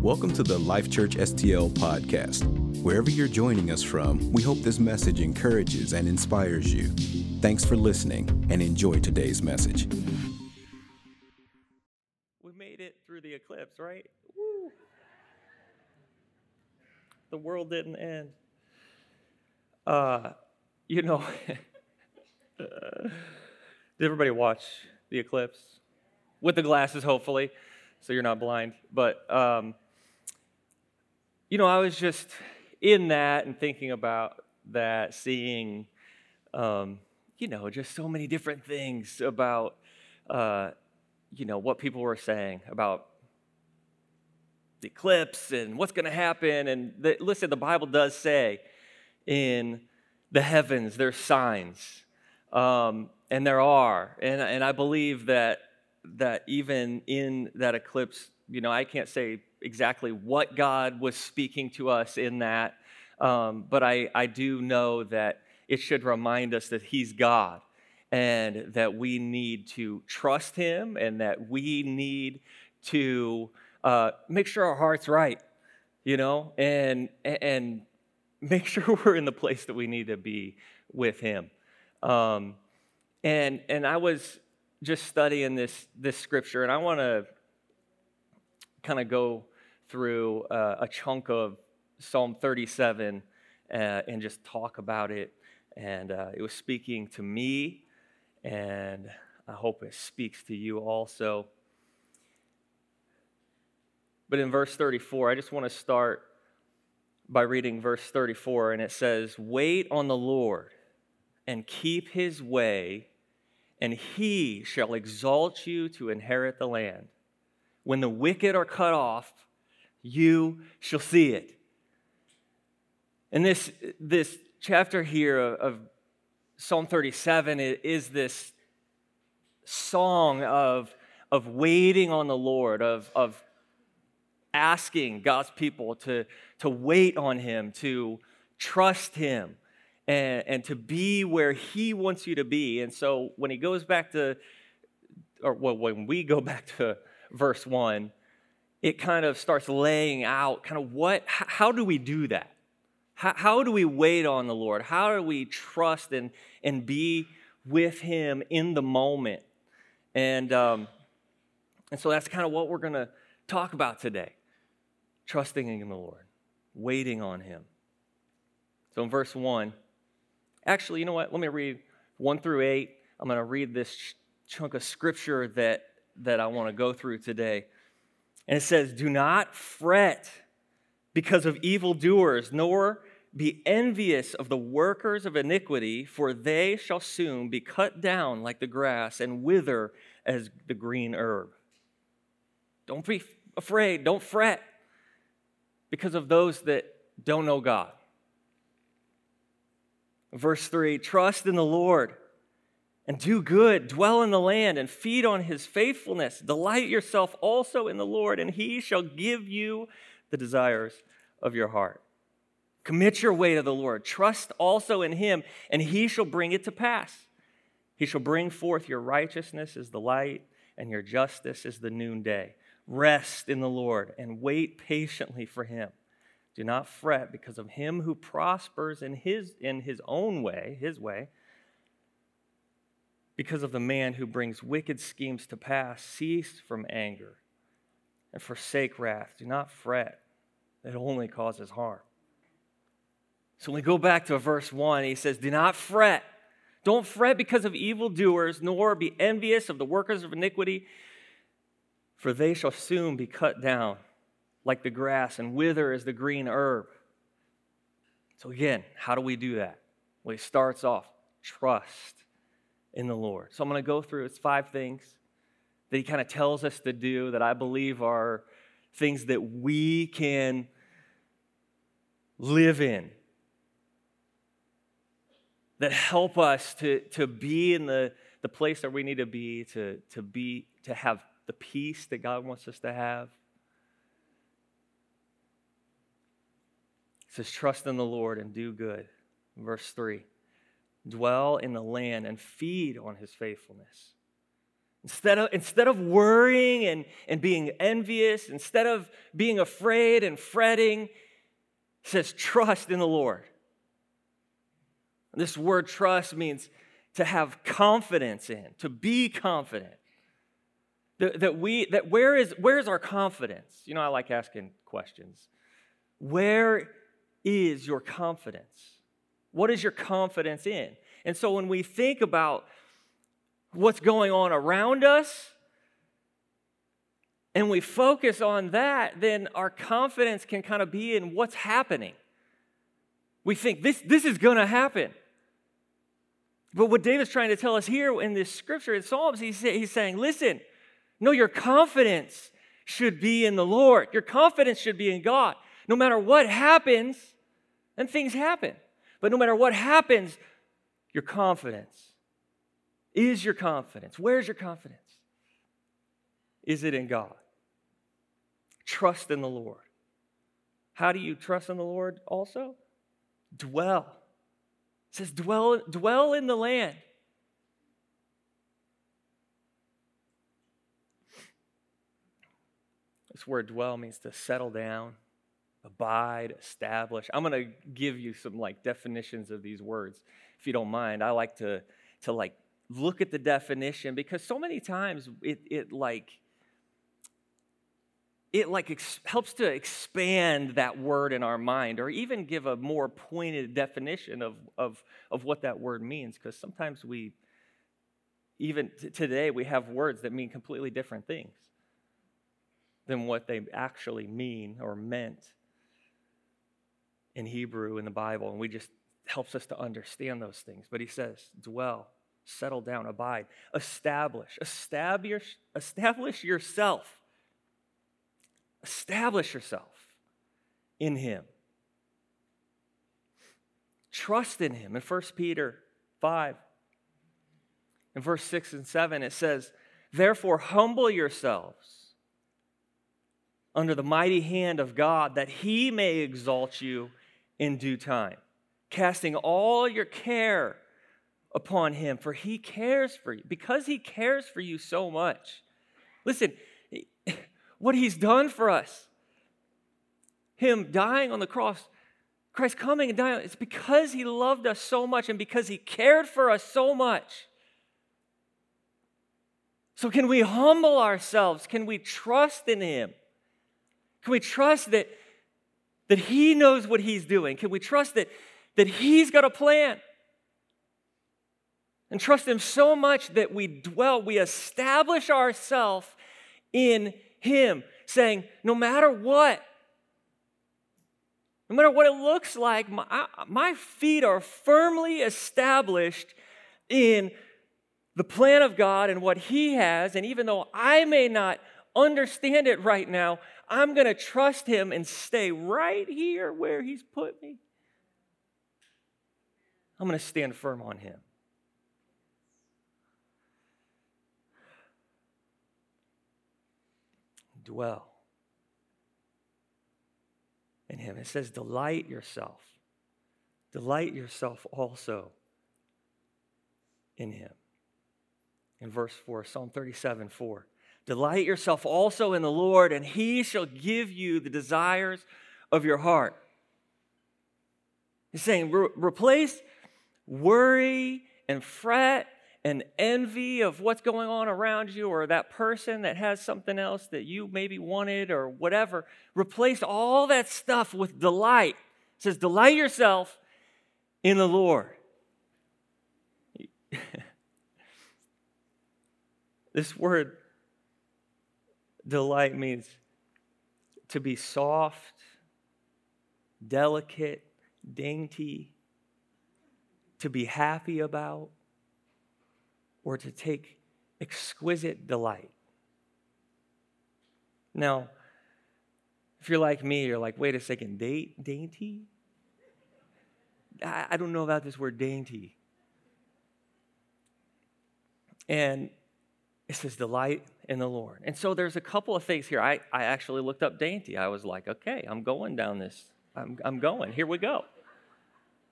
Welcome to the Life Church STL podcast. Wherever you're joining us from, we hope this message encourages and inspires you. Thanks for listening and enjoy today's message. We made it through the eclipse, right? Woo. The world didn't end. Did everybody watch the eclipse? With the glasses, hopefully, so you're not blind. But, I was just in that and thinking about that, seeing, just so many different things about, what people were saying about the eclipse and what's going to happen. And listen, the Bible does say in the heavens there's signs, and there are. And I believe that even in that eclipse, I can't say exactly what God was speaking to us in that, but I do know that it should remind us that He's God and that we need to trust Him and that we need to make sure our heart's right, and make sure we're in the place that we need to be with Him. And I was just studying this scripture, and I want to kind of go through a chunk of Psalm 37 and just talk about it. And it was speaking to me, and I hope it speaks to you also. But in verse 34, I just want to start by reading verse 34, and it says, "Wait on the Lord and keep His way, and He shall exalt you to inherit the land. When the wicked are cut off, you shall see it." And this chapter here of Psalm 37 is this song of waiting on the Lord, of asking God's people to wait on Him, to trust Him, and to be where He wants you to be. And so when we go back to verse 1, it kind of starts laying out kind of how do we do that? How do we wait on the Lord? How do we trust and be with Him in the moment? And so that's kind of what we're going to talk about today. Trusting in the Lord, waiting on Him. So in verse 1, actually, you know what? Let me read 1 through 8. I'm going to read this chunk of scripture that I want to go through today. And it says, "Do not fret because of evildoers, nor be envious of the workers of iniquity, for they shall soon be cut down like the grass and wither as the green herb." Don't be afraid, don't fret because of those that don't know God. Verse 3, "Trust in the Lord and do good, dwell in the land and feed on His faithfulness. Delight yourself also in the Lord, and He shall give you the desires of your heart." Commit your way to the Lord. Trust also in Him, and He shall bring it to pass. He shall bring forth your righteousness as the light, and your justice as the noonday. Rest in the Lord and wait patiently for Him. Do not fret because of him who prospers in his own way, his way, because of the man who brings wicked schemes to pass. Cease from anger and forsake wrath. Do not fret. It only causes harm. So when we go back to verse 1, he says, "Do not fret. Don't fret because of evildoers, nor be envious of the workers of iniquity, for they shall soon be cut down like the grass and wither as the green herb." So again, how do we do that? Well, he starts off, trust in the Lord. So I'm going to go through, it's 5 things that he kind of tells us to do that I believe are things that we can live in, that help us to be in the place that we need to be, to have the peace that God wants us to have. It says, "Trust in the Lord and do good." Verse 3, "Dwell in the land and feed on His faithfulness." Instead of worrying and being envious, instead of being afraid and fretting, it says trust in the Lord. This word trust means to have confidence in, to be confident. Where is our confidence? You know, I like asking questions. Where is your confidence? What is your confidence in? And so when we think about what's going on around us and we focus on that, then our confidence can kind of be in what's happening. We think this is going to happen. But what David's trying to tell us here in this scripture in Psalms, he's saying, listen, no, your confidence should be in the Lord. Your confidence should be in God. No matter what happens, and things happen, but no matter what happens, your confidence is your confidence. Where's your confidence? Is it in God? Trust in the Lord. How do you trust in the Lord also? Dwell. It says dwell in the land. This word dwell means to settle down, abide, establish. I'm going to give you some definitions of these words, if you don't mind. I like to look at the definition because so many times it helps to expand that word in our mind, or even give a more pointed definition of what that word means. Because sometimes today we have words that mean completely different things than what they actually mean or meant in Hebrew in the Bible, and we just helps us to understand those things. But he says, dwell, settle down, abide, establish yourself. Establish yourself in him. Trust in him. In 1 Peter 5, in verse 6 and 7, it says, therefore humble yourselves under the mighty hand of God, that he may exalt you in due time, casting all your care upon him, for he cares for you. Because he cares for you so much. Listen, what he's done for us, him dying on the cross, Christ coming and dying, it's because he loved us so much and because he cared for us so much. So can we humble ourselves? Can we trust in him? Can we trust that he knows what he's doing? Can we trust that he's got a plan? And trust him so much that we establish ourselves in him, saying, no matter what it looks like, my feet are firmly established in the plan of God and what he has, and even though I may not understand it right now, I'm going to trust him and stay right here where he's put me. I'm going to stand firm on him. Dwell in him. It says, delight yourself. Delight yourself also in him. In verse 4, Psalm 37:4. Delight yourself also in the Lord, and he shall give you the desires of your heart. He's saying, replace worry and fret and envy of what's going on around you, or that person that has something else that you maybe wanted or whatever. Replace all that stuff with delight. It says, delight yourself in the Lord. This word delight means to be soft, delicate, dainty, to be happy about, or to take exquisite delight. Now, if you're like me, you're like, wait a second, dainty? I don't know about this word dainty. And it says delight in the Lord. And so there's a couple of things here. I actually looked up dainty. I was like, okay, I'm going down this. I'm going. Here we go.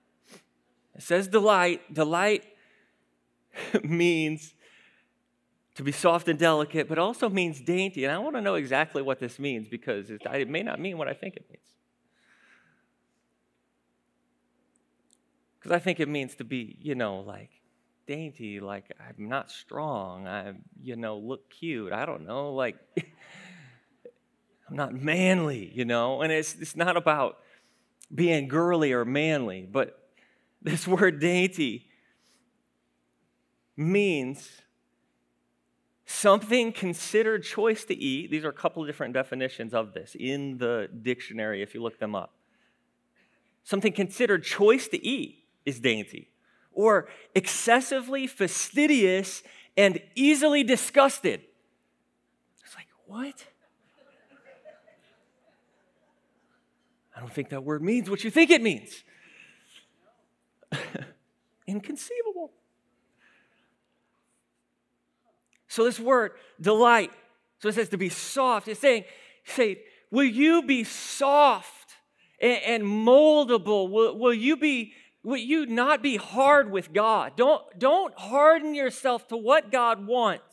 It says delight. Delight means To be soft and delicate, but also means dainty. And I want to know exactly what this means because it may not mean what I think it means. Because I think it means to be, like dainty, like I'm not strong, I, look cute. I don't know, like I'm not manly, And it's not about being girly or manly, but this word dainty means something considered choice to eat. These are a couple of different definitions of this in the dictionary if you look them up. Something considered choice to eat is dainty, or excessively fastidious and easily disgusted. It's like, what? I don't think that word means what you think it means. Inconceivable. So this word, delight, so it says to be soft. It's saying, will you be soft and moldable? Will you not be hard with God? Don't harden yourself to what God wants.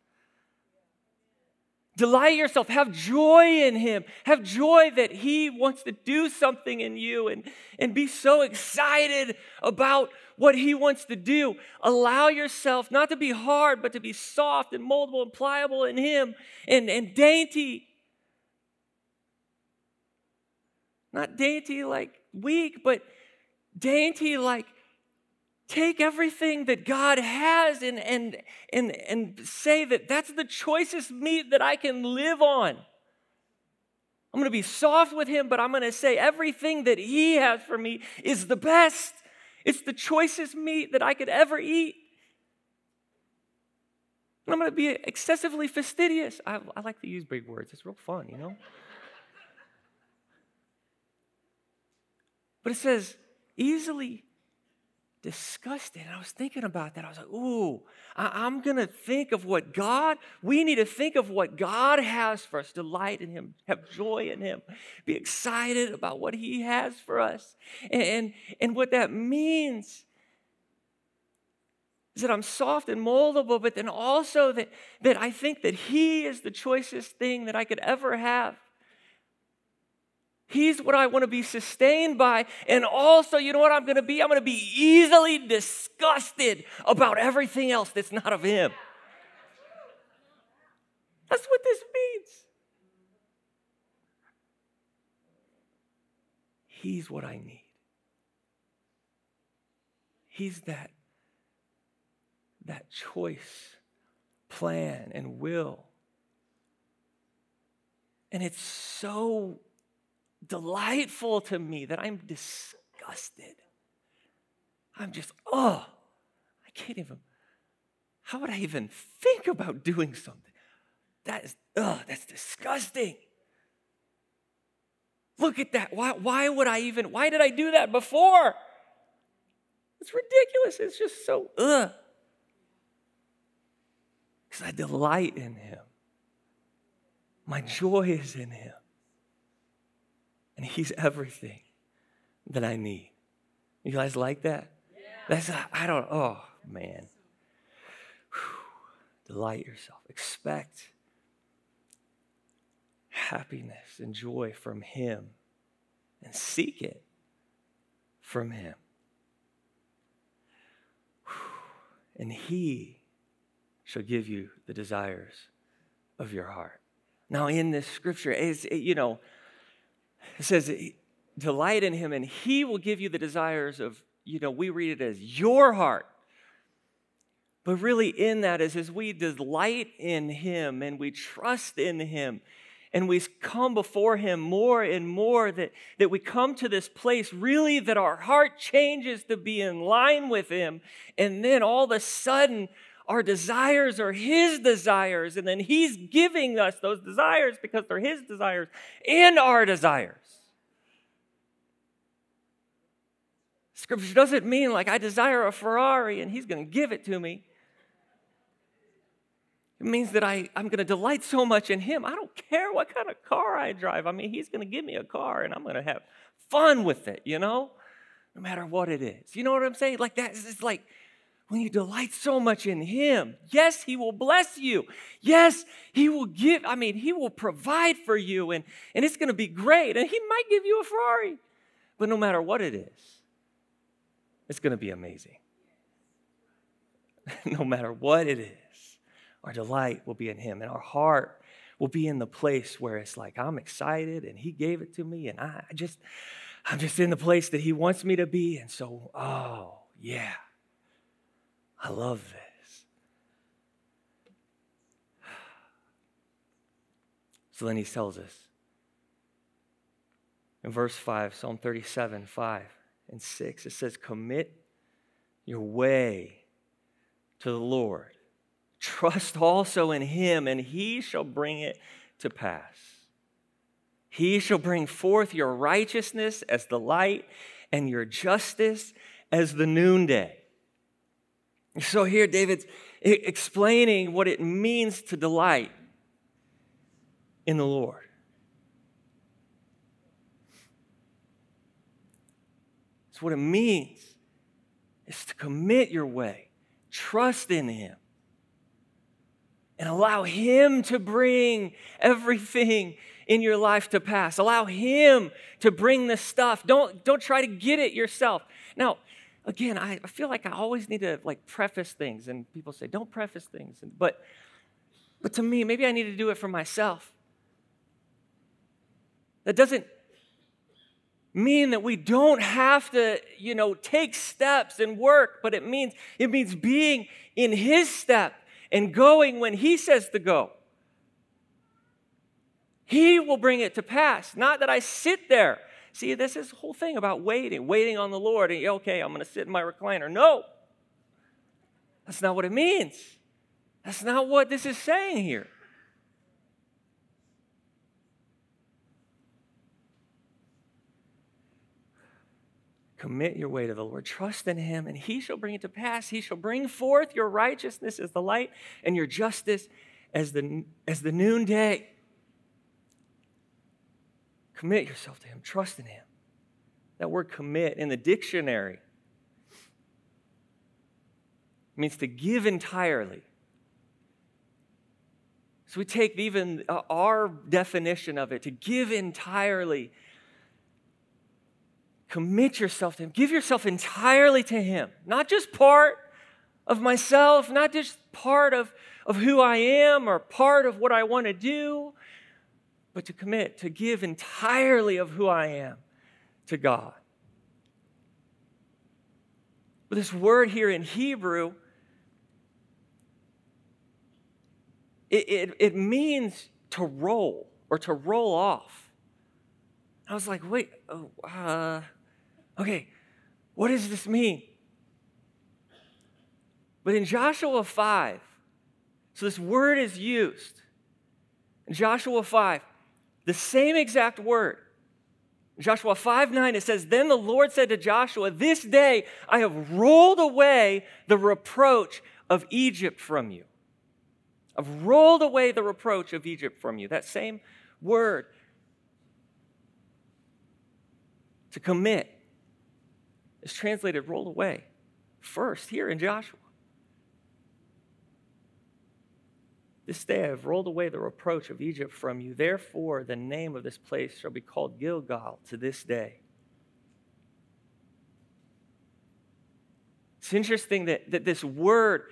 Delight yourself. Have joy in Him. Have joy that He wants to do something in you and be so excited about what He wants to do. Allow yourself not to be hard, but to be soft and moldable and pliable in Him and dainty. Not dainty like weak, but dainty like take everything that God has and say that that's the choicest meat that I can live on. I'm going to be soft with Him, but I'm going to say everything that He has for me is the best. It's the choicest meat that I could ever eat. And I'm going to be excessively fastidious. I like to use big words. It's real fun, But it says, easily disgusted. And I was thinking about that. I was like, ooh, I'm going to think of we need to think of what God has for us. Delight in Him, have joy in Him, be excited about what He has for us. And what that means is that I'm soft and moldable, but then also that I think that He is the choicest thing that I could ever have. He's what I want to be sustained by. And also, you know what I'm going to be? I'm going to be easily disgusted about everything else that's not of Him. That's what this means. He's what I need. He's that choice, plan, and will. And it's so delightful to me that I'm disgusted. I'm just, I can't even, how would I even think about doing something? That's disgusting. Look at that. Why did I do that before? It's ridiculous. It's just so, Because I delight in Him. My joy is in Him. And He's everything that I need. You guys like that? Yeah. Oh, man. Delight yourself. Expect happiness and joy from Him. And seek it from Him. And He shall give you the desires of your heart. Now, in this scripture, it says, delight in Him, and He will give you the desires of, we read it as your heart. But really in that is as we delight in Him and we trust in Him and we come before Him more and more, that we come to this place really that our heart changes to be in line with Him. And then all of a sudden, our desires are His desires, and then He's giving us those desires because they're His desires and our desires. Scripture doesn't mean like I desire a Ferrari and He's going to give it to me. It means that I'm going to delight so much in Him. I don't care what kind of car I drive. I mean, He's going to give me a car and I'm going to have fun with it, no matter what it is. You know what I'm saying? Like that, it's like When you delight so much in him, yes, he will bless you. Yes, he will he will provide for you, and it's going to be great. And he might give you a Ferrari. But no matter what it is, it's going to be amazing. No matter what it is, our delight will be in him, and our heart will be in the place where it's like, I'm excited, and he gave it to me, and I'm just in the place that he wants me to be. And so, oh, yeah, I love this. So then he tells us in verse 5, Psalm 37, 5 and 6, it says, commit your way to the Lord. Trust also in him, and he shall bring it to pass. He shall bring forth your righteousness as the light and your justice as the noonday. So here David's explaining what it means to delight in the Lord. It's what it means is to commit your way, trust in him, and allow him to bring everything in your life to pass. Allow him to bring the stuff. Don't try to get it yourself. Now, again, I feel like I always need to preface things, and people say, don't preface things. But to me, maybe I need to do it for myself. That doesn't mean that we don't have to, take steps and work, but it means being in his step and going when he says to go. He will bring it to pass, not that I sit there. See, this is the whole thing about waiting on the Lord. And, okay, I'm going to sit in my recliner. No, that's not what it means. That's not what this is saying here. Commit your way to the Lord. Trust in him, and he shall bring it to pass. He shall bring forth your righteousness as the light and your justice as the noonday. Commit yourself to him. Trust in him. That word commit in the dictionary means to give entirely. So we take even our definition of it, to give entirely. Commit yourself to him. Give yourself entirely to him. Not just part of myself, not just part of who I am or part of what I want to do, but to commit, to give entirely of who I am to God. But this word here in Hebrew, it means to roll or to roll off. I was like, wait, okay, what does this mean? But in Joshua 5, so this word is used. In Joshua 5, the same exact word. In Joshua 5:9, it says, then the Lord said to Joshua, this day I have rolled away the reproach of Egypt from you. I've rolled away the reproach of Egypt from you. That same word. To commit is translated roll away first here in Joshua. This day I have rolled away the reproach of Egypt from you. Therefore, the name of this place shall be called Gilgal to this day. It's interesting that this word,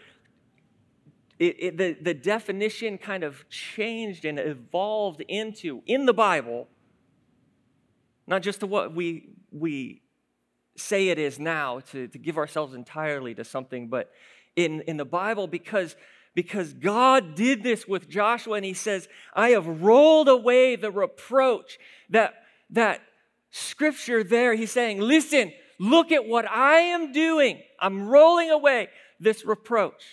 the definition kind of changed and evolved into, in the Bible, not just to what we say it is now, to give ourselves entirely to something, but in the Bible, because God did this with Joshua, and he says, I have rolled away the reproach. That scripture there, he's saying, listen, look at what I am doing. I'm rolling away this reproach.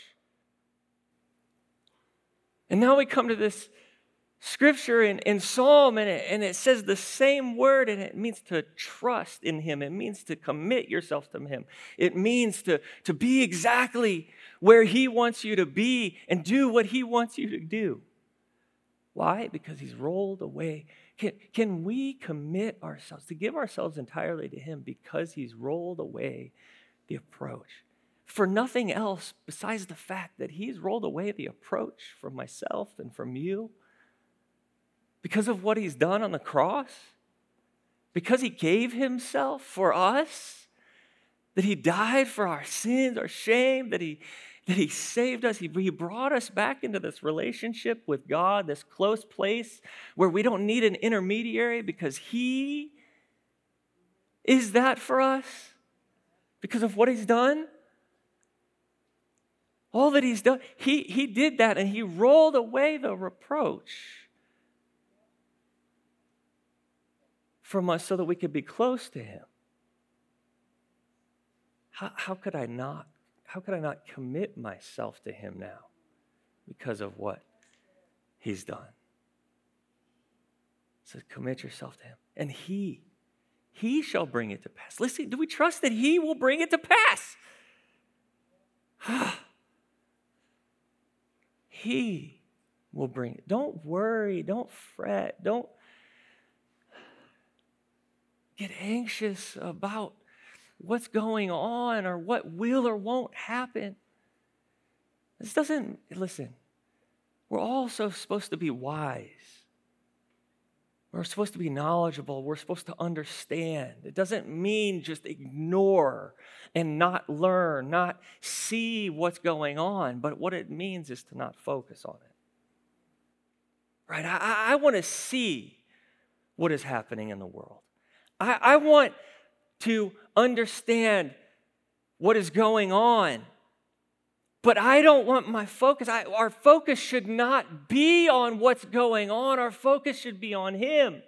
And now we come to this scripture in Psalm, and it says the same word, and it means to trust in him. It means to commit yourself to him. It means to be exactly where he wants you to be and do what he wants you to do. Why? Because he's rolled away. Can we commit ourselves, to give ourselves entirely to him because he's rolled away the approach? for nothing else besides the fact that he's rolled away the approach from myself and from you because of what he's done on the cross, because he gave himself for us, that he died for our sins, our shame, that he saved us. He brought us back into this relationship with God, this close place where we don't need an intermediary because he is that for us because of what he's done. All that he's done, he did that, and he rolled away the reproach from us so that we could be close to him. How could I not commit myself to him now because of what he's done? It says, commit yourself to him, and he shall bring it to pass. Listen, do we trust that he will bring it to pass? He will bring it. Don't worry. Don't fret. Don't get anxious about what's going on or what will or won't happen. Listen, we're also supposed to be wise. We're supposed to be knowledgeable. We're supposed to understand. It doesn't mean just ignore and not learn, not see what's going on. But what it means is to not focus on it. Right? I want to see what is happening in the world. I want to understand what is going on. But I don't want my focus. Our focus should not be on what's going on. Our focus should be on him.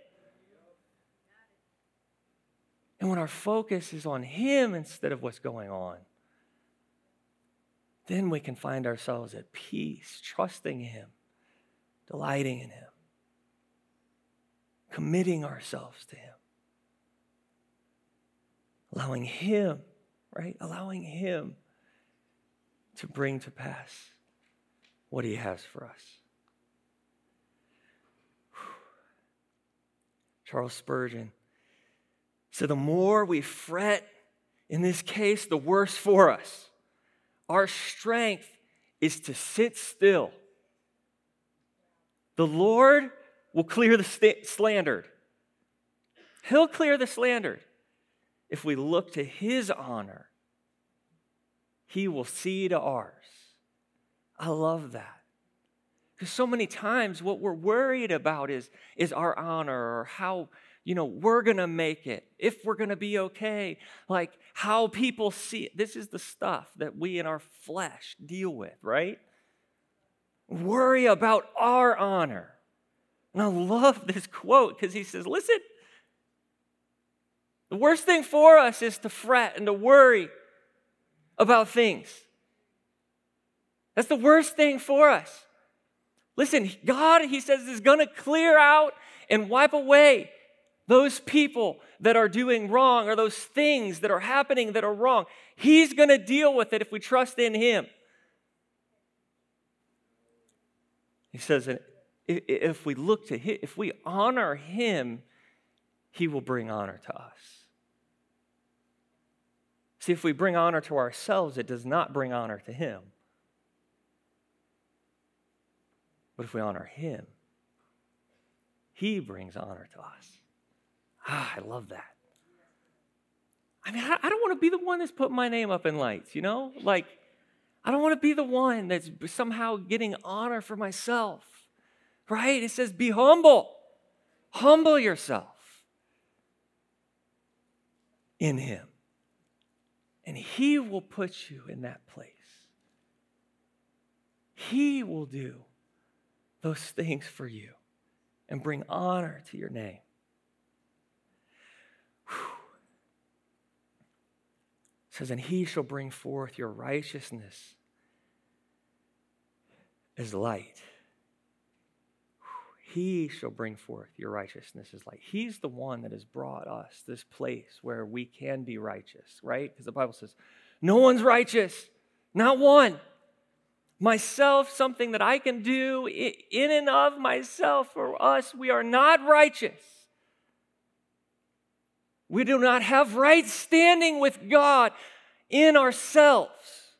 And when our focus is on him instead of what's going on, then we can find ourselves at peace, trusting him, delighting in him, committing ourselves to him, allowing him, right? Allowing him to bring to pass what he has for us. Charles Spurgeon said, the more we fret, in this case, the worse for us. Our strength is to sit still. The Lord will clear the slandered. He'll clear the slandered. If we look to his honor, he will see to ours. I love that. Because so many times what we're worried about is our honor or how, we're going to make it, if we're going to be okay, like how people see it. This is the stuff that we in our flesh deal with, right? Worry about our honor. And I love this quote because he says, listen, the worst thing for us is to fret and to worry about things. That's the worst thing for us. Listen, God, he says, is going to clear out and wipe away those people that are doing wrong or those things that are happening that are wrong. He's going to deal with it if we trust in him. He says, if we look to him, if we honor him, he will bring honor to us. See, if we bring honor to ourselves, it does not bring honor to him. But if we honor him, he brings honor to us. I love that. I mean, I don't want to be the one that's putting my name up in lights, Like, I don't want to be the one that's somehow getting honor for myself, right? It says, be humble. Humble yourself in him. And he will put you in that place. He will do those things for you and bring honor to your name. It says, and he shall bring forth your righteousness as light. He shall bring forth your righteousness as light. He's the one that has brought us this place where we can be righteous, right? Because the Bible says, no one's righteous, not one. Myself, something that I can do in and of myself for us, we are not righteous. We do not have right standing with God in ourselves.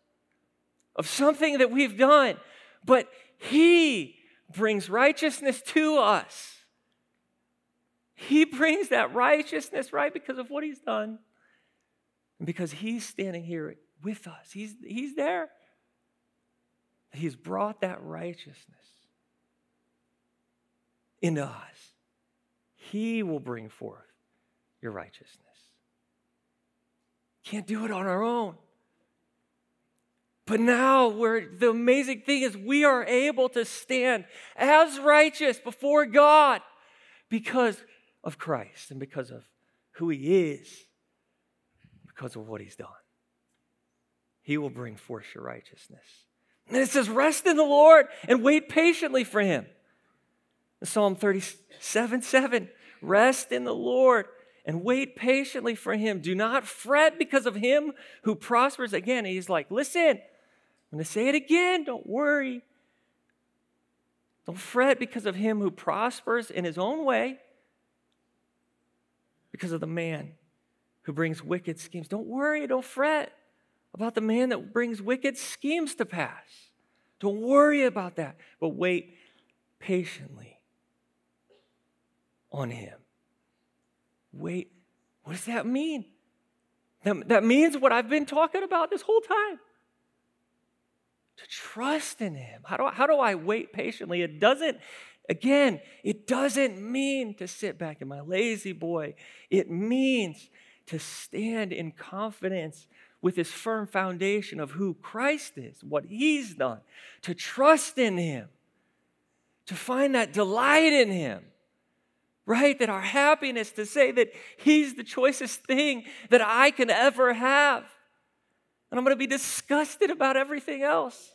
of something that we've done, but he brings righteousness to us. He brings that righteousness, right, because of what he's done. And because he's standing here with us. He's there. He's brought that righteousness into us. He will bring forth your righteousness. Can't do it on our own. But now the amazing thing is we are able to stand as righteous before God because of Christ and because of who he is, because of what he's done. He will bring forth your righteousness. And it says, rest in the Lord and wait patiently for him. Psalm 37:7, rest in the Lord and wait patiently for him. Do not fret because of him who prospers. Again, he's like, listen, I'm going to say it again. Don't worry. Don't fret because of him who prospers in his own way, because of the man who brings wicked schemes. Don't worry, don't fret about the man that brings wicked schemes to pass. Don't worry about that, but wait patiently on him. Wait, what does that mean? That means what I've been talking about this whole time. To trust in him. How do I wait patiently? It doesn't mean to sit back in my lazy boy. It means to stand in confidence with this firm foundation of who Christ is, what he's done, to trust in him, to find that delight in him, right? That our happiness, to say that he's the choicest thing that I can ever have. And I'm going to be disgusted about everything else.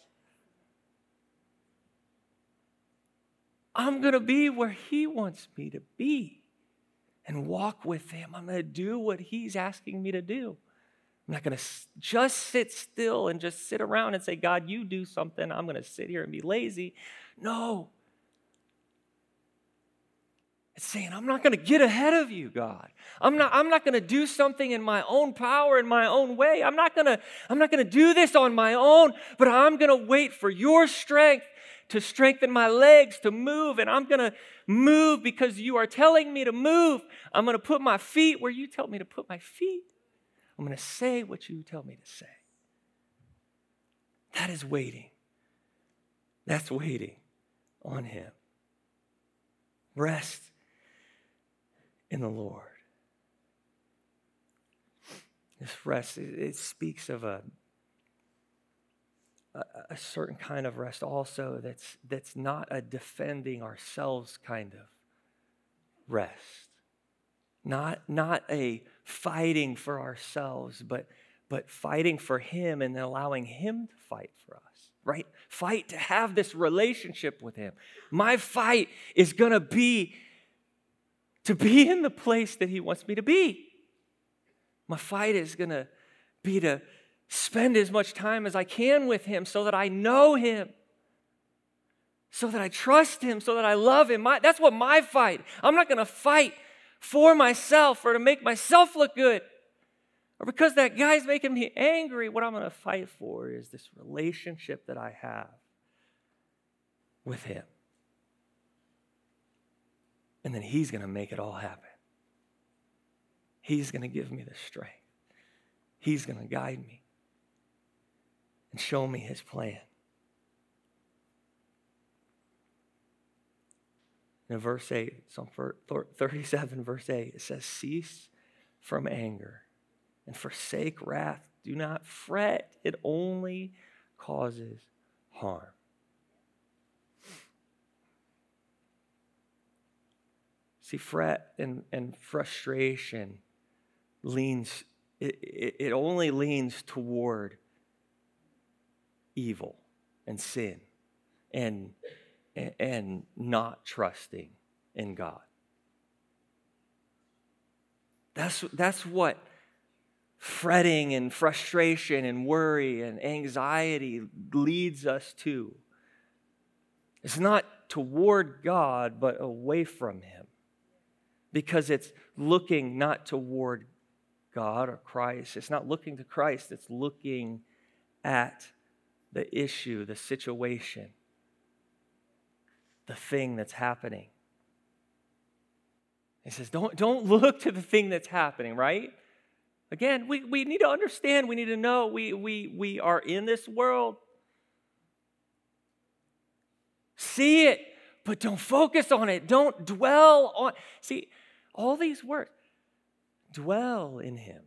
I'm going to be where he wants me to be and walk with him. I'm going to do what he's asking me to do. I'm not going to just sit still and just sit around and say, God, you do something. I'm going to sit here and be lazy. No. It's saying, I'm not going to get ahead of you, God. I'm not going to do something in my own power, in my own way. I'm not going to do this on my own, but I'm going to wait for your strength to strengthen my legs to move, and I'm going to move because you are telling me to move. I'm going to put my feet where you tell me to put my feet. I'm going to say what you tell me to say. That is waiting. That's waiting on him. Rest in the Lord. This rest, it speaks of a certain kind of rest also that's not a defending ourselves kind of rest. Not a fighting for ourselves, but fighting for him and then allowing him to fight for us, right? Fight to have this relationship with him. My fight is going to be in the place that he wants me to be. My fight is going to be to spend as much time as I can with him so that I know him, so that I trust him, so that I love him. That's what my fight. I'm not going to fight for myself or to make myself look good or because that guy's making me angry. What I'm going to fight for is this relationship that I have with him. And then he's going to make it all happen. He's going to give me the strength. He's going to guide me and show me his plan. In verse 8, Psalm 37, verse 8, it says, cease from anger and forsake wrath. Do not fret. It only causes harm. See, fret and frustration it only leans toward evil and sin and not trusting in God. That's what fretting and frustration and worry and anxiety leads us to. It's not toward God, but away from him. Because it's looking not toward God or Christ. It's not looking to Christ. It's looking at the issue, the situation, the thing that's happening. He says, don't look to the thing that's happening, right? Again, we need to understand, we need to know we are in this world. See it, but don't focus on it. Don't dwell on. See, all these words. Dwell in him.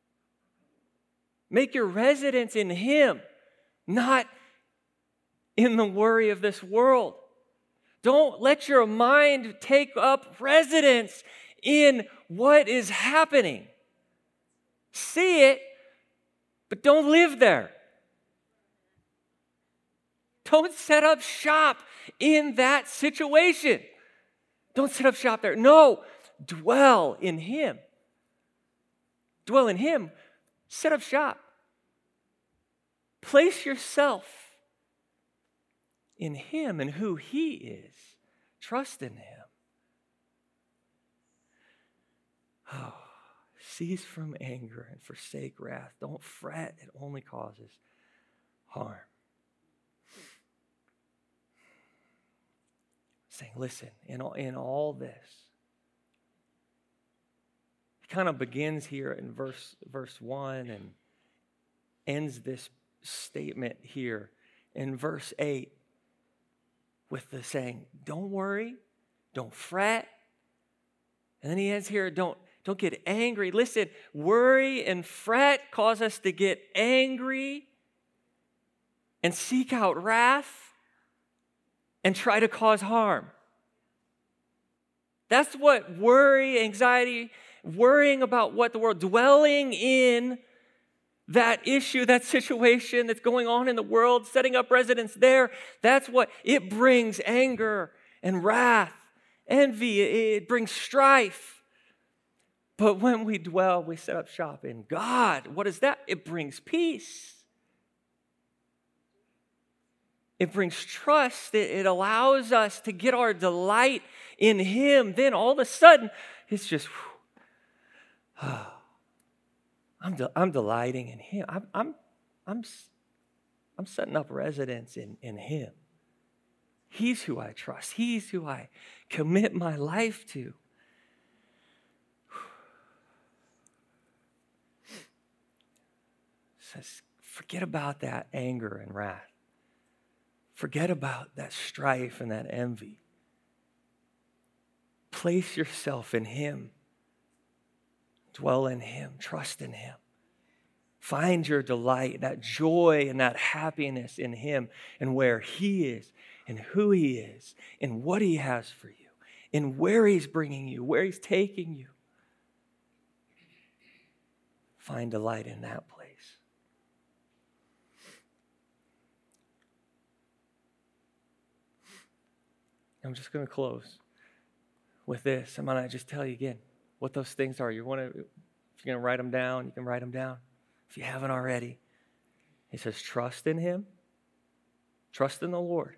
Make your residence in him, not in the worry of this world. Don't let your mind take up residence in what is happening. See it, but don't live there. Don't set up shop in that situation. Don't set up shop there. No, dwell in him. Dwell in him. Set up shop. Place yourself in him and who he is. Trust in him. Oh, cease from anger and forsake wrath. Don't fret. It only causes harm. Saying, listen, in all this, he kind of begins here in verse 1 and ends this statement here in verse 8 with the saying, don't worry, don't fret. And then he ends here, don't get angry. Listen, worry and fret cause us to get angry and seek out wrath and try to cause harm. That's what worry, anxiety, worrying about what the world, dwelling in that issue, that situation that's going on in the world, setting up residence there, that's what it brings: anger and wrath, envy, it brings strife. But when we dwell, we set up shop in God. What is that? It brings peace. It brings trust. It allows us to get our delight in him. Then all of a sudden, it's just, I'm delighting in him. I'm setting up residence in him. He's who I trust. He's who I commit my life to. Says, forget about that anger and wrath. Forget about that strife and that envy. Place yourself in him. Dwell in him. Trust in him. Find your delight, that joy and that happiness in him and where he is and who he is and what he has for you and where he's bringing you, where he's taking you. Find delight in that place. I'm just going to close with this. I'm going to just tell you again what those things are. If you're going to write them down, you can write them down. If you haven't already, he says, trust in him. Trust in the Lord.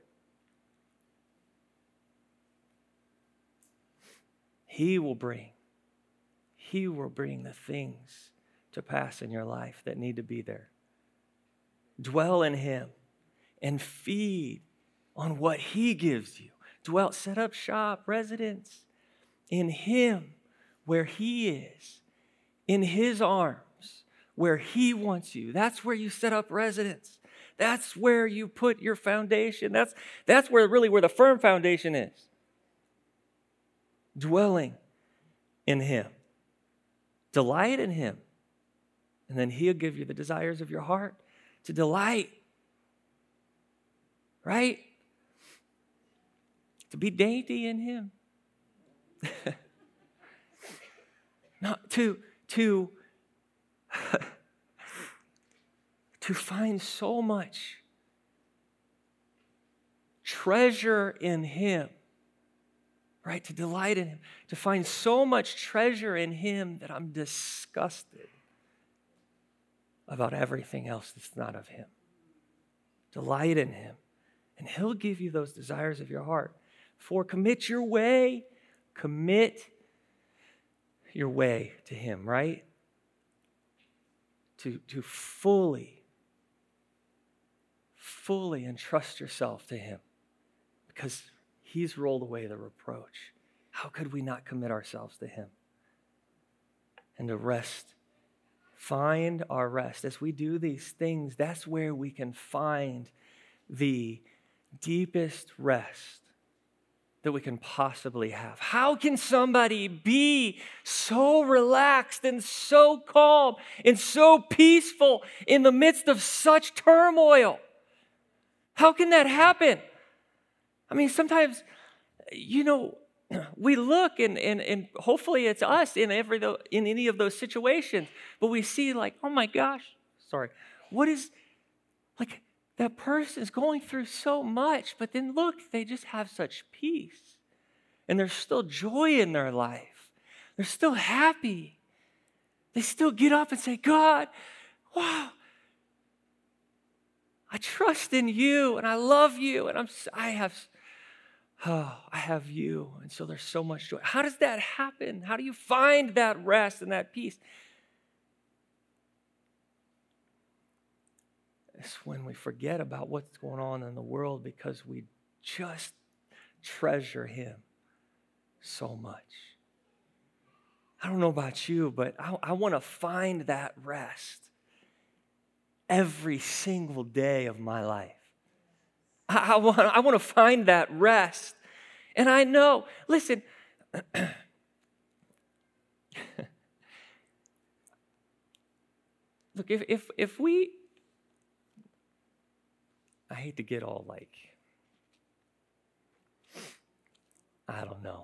He will bring the things to pass in your life that need to be there. Dwell in him and feed on what he gives you. Set up shop, residence in him where he is, in his arms, where he wants you. That's where you set up residence. That's where you put your foundation. That's where the firm foundation is. Dwelling in him. Delight in him. And then he'll give you the desires of your heart to delight. Right? To be dainty in him. Not to find so much treasure in him. Right? To delight in him. To find so much treasure in him that I'm disgusted about everything else that's not of him. Delight in him. And he'll give you those desires of your heart. Commit your way to him, right? To fully fully entrust yourself to him because he's rolled away the reproach. How could we not commit ourselves to him? And to rest, find our rest. As we do these things, that's where we can find the deepest rest that we can possibly have. How can somebody be so relaxed and so calm and so peaceful in the midst of such turmoil? How can that happen? I mean, sometimes, we look and hopefully it's us in any of those situations, but we see like, oh my gosh, what is, like, that person is going through so much, but then look, they just have such peace. And there's still joy in their life. They're still happy. They still get up and say, God, wow, I trust in you and I love you and I have you. And so there's so much joy. How does that happen? How do you find that rest and that peace? It's when we forget about what's going on in the world because we just treasure him so much. I don't know about you, but I want to find that rest every single day of my life. I want to find that rest. And I know, listen, look, if we, I hate to get all like, I don't know.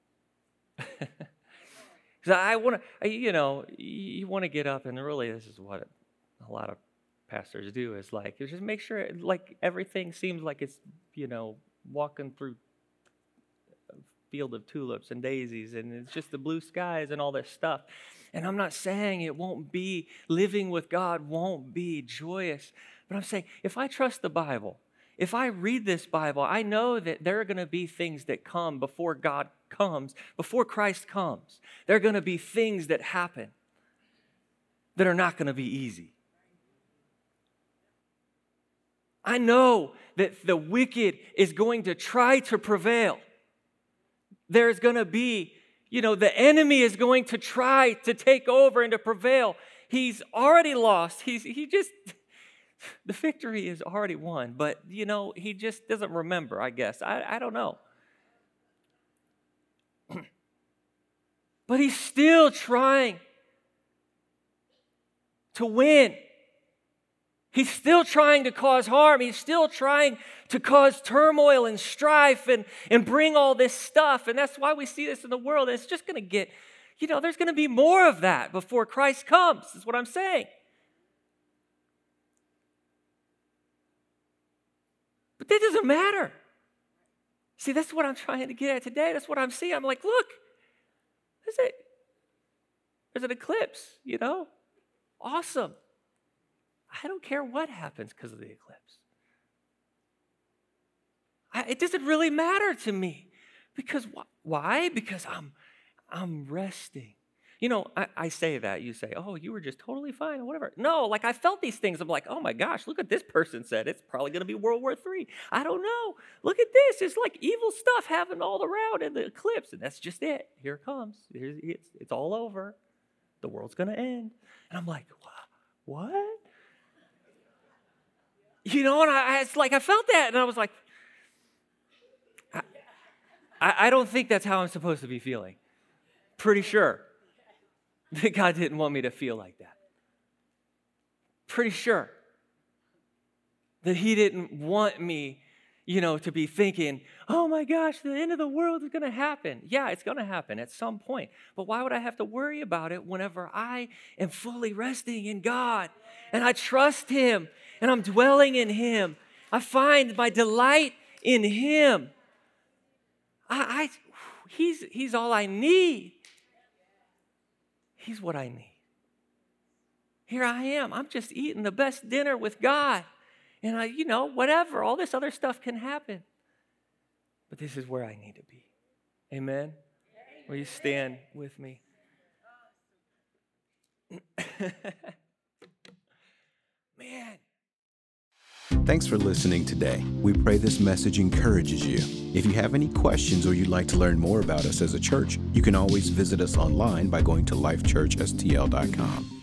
Because I want to, you want to get up, and really this is what a lot of pastors do, is like, just make sure like everything seems like it's, walking through a field of tulips and daisies, and it's just the blue skies and all this stuff. And I'm not saying it won't be, living with God won't be joyous, but I'm saying if I trust the Bible, if I read this Bible, I know that there are going to be things that come before God comes, before Christ comes. There are going to be things that happen that are not going to be easy. I know that the wicked is going to try to prevail. There's going to be, the enemy is going to try to take over and to prevail. He's already lost. The victory is already won, but, he just doesn't remember, I guess. I don't know. But he's still trying to win. He's still trying to cause harm. He's still trying to cause turmoil and strife and bring all this stuff. And that's why we see this in the world. And it's just going to get, there's going to be more of that before Christ comes, is what I'm saying. But that doesn't matter. See, that's what I'm trying to get at today. That's what I'm seeing. I'm like, look, there's an eclipse, Awesome. I don't care what happens because of the eclipse. It doesn't really matter to me. Because why? Because I'm resting. I say that. You say, oh, you were just totally fine or whatever. No, like I felt these things. I'm like, oh my gosh, look what this person said. It's probably going to be World War III. I don't know. Look at this. It's like evil stuff happening all around in the eclipse. And that's just it. Here it comes. It's all over. The world's going to end. And I'm like, what? And I felt that. And I was like, I don't think that's how I'm supposed to be feeling. Pretty sure that God didn't want me to feel like that. Pretty sure that he didn't want me, to be thinking, oh my gosh, the end of the world is going to happen. Yeah, it's going to happen at some point. But why would I have to worry about it whenever I am fully resting in God and I trust him and I'm dwelling in him? I find my delight in him. He's all I need. He's what I need. Here I am. I'm just eating the best dinner with God. And whatever, all this other stuff can happen. But this is where I need to be. Amen? Will you stand with me? Man. Thanks for listening today. We pray this message encourages you. If you have any questions or you'd like to learn more about us as a church, you can always visit us online by going to lifechurchstl.com.